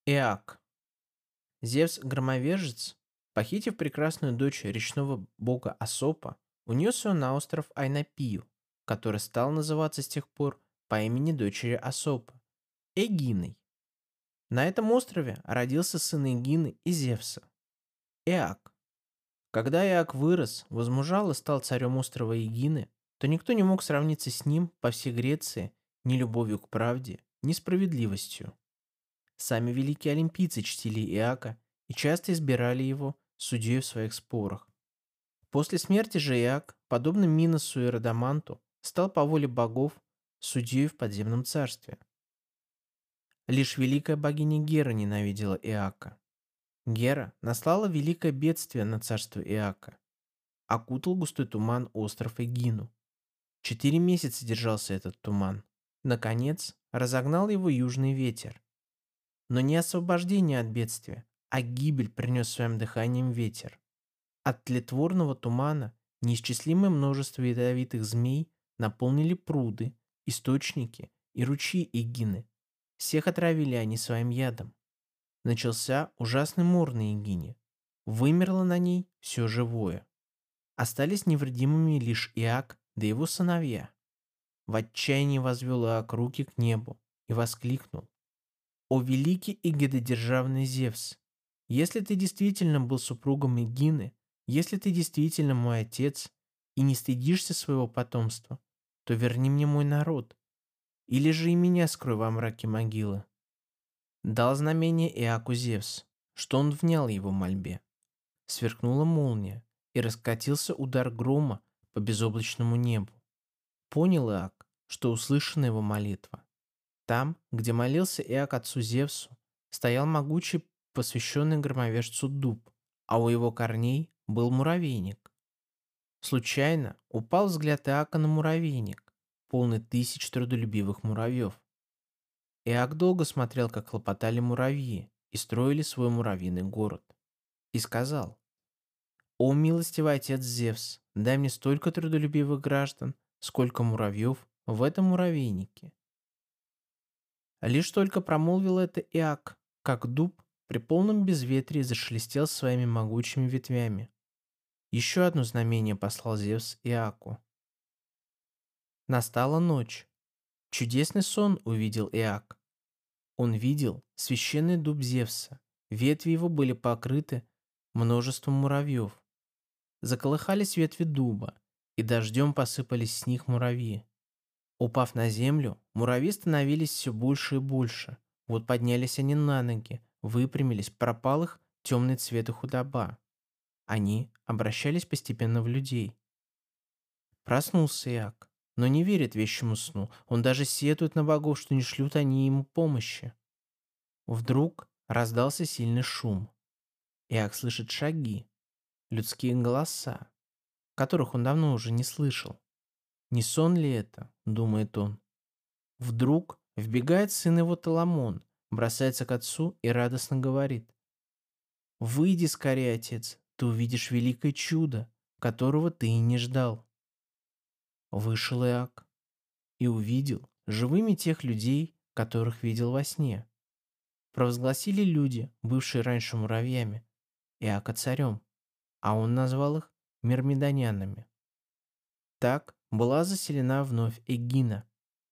Эак. Зевс-громовержец, похитив прекрасную дочь речного бога Асопа, унес ее на остров Айнопию, который стал называться с тех пор по имени дочери Асопа — Эгиной. На этом острове родился сын Эгины и Зевса — Эак. Когда Эак вырос, возмужал и стал царем острова Эгины, то никто не мог сравниться с ним по всей Греции ни любовью к правде, ни справедливостью. Сами великие олимпийцы чтили Иака и часто избирали его судьей в своих спорах. После смерти же Иак, подобно Миносу и Радаманту, стал по воле богов судьей в подземном царстве. Лишь великая богиня Гера ненавидела Иака. Гера наслала великое бедствие на царство Иака. Окутал густой туман остров Эгину. 4 месяца держался этот туман. Наконец, разогнал его южный ветер. Но не освобождение от бедствия, а гибель принес своим дыханием ветер. От тлетворного тумана неисчислимое множество ядовитых змей наполнили пруды, источники и ручьи Эгины. Всех отравили они своим ядом. Начался ужасный мор на Эгине. Вымерло на ней все живое. Остались невредимыми лишь Иак да его сыновья. В отчаянии возвел Иак руки к небу и воскликнул: «О великий и гедодержавный Зевс! Если ты действительно был супругом Эгины, если ты действительно мой отец и не стыдишься своего потомства, то верни мне мой народ, или же и меня скрой во мраке могилы». Дал знамение Иаку Зевс, что он внял его мольбе. Сверкнула молния, и раскатился удар грома по безоблачному небу. Понял Иак, что услышана его молитва. Там, где молился Иак отцу Зевсу, стоял могучий посвященный громовержцу дуб, а у его корней был муравейник. Случайно упал взгляд Иака на муравейник, полный тысяч трудолюбивых муравьев. Иак долго смотрел, как хлопотали муравьи и строили свой муравьиный город. И сказал: «О милостивый отец Зевс, дай мне столько трудолюбивых граждан, сколько муравьев в этом муравейнике». Лишь только промолвил это Иак, как дуб при полном безветрии зашелестел своими могучими ветвями. Еще одно знамение послал Зевс Иаку. Настала ночь. Чудесный сон увидел Иак. Он видел священный дуб Зевса. Ветви его были покрыты множеством муравьев. Заколыхались ветви дуба, и дождем посыпались с них муравьи. Упав на землю, муравьи становились все больше и больше. Вот поднялись они на ноги, выпрямились, пропал их темный цвет и худоба. Они обращались постепенно в людей. Проснулся Иак, но не верит вещему сну. Он даже сетует на богов, что не шлют они ему помощи. Вдруг раздался сильный шум. Иак слышит шаги, людские голоса, которых он давно уже не слышал. Не сон ли это, думает он. Вдруг вбегает сын его Таламон, бросается к отцу и радостно говорит: «Выйди скорее, отец, ты увидишь великое чудо, которого ты и не ждал». Вышел Иак и увидел живыми тех людей, которых видел во сне. Провозгласили люди, бывшие раньше муравьями, Иака царем, а он назвал их мирмидонянами. Так была заселена вновь Эгина,